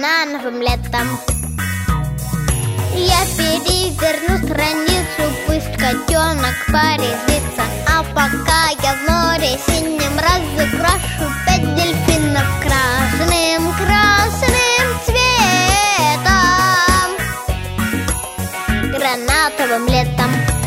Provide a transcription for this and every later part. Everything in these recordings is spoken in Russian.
банановым летом. Я переверну страницу, пусть котенок порезвится. А пока я в море синим разукрашу 5 дельфинов красным цветом, гранатовым летом.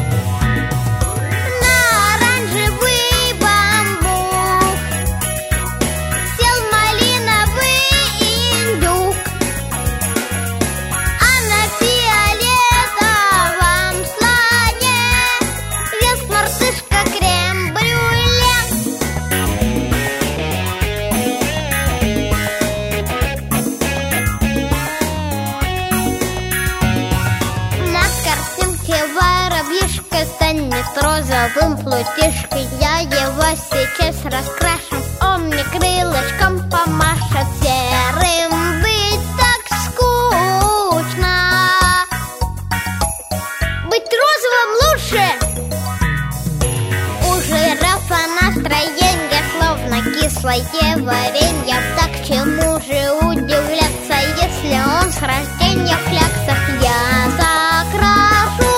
Станет розовым плутишкой, я его сейчас раскрашу. Он мне крылышком помашет серым. Быть так скучно, быть розовым лучше. У жирафа настроение словно кислое варенье. Так чему же удивляться, если он с рождения в кляксах? Я закрашу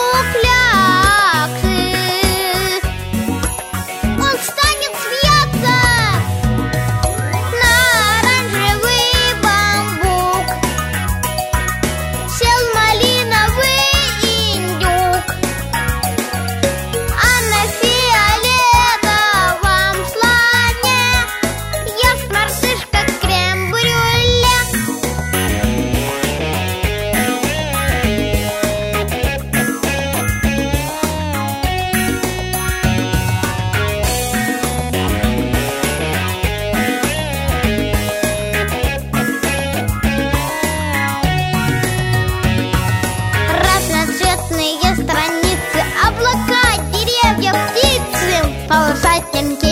полосатенький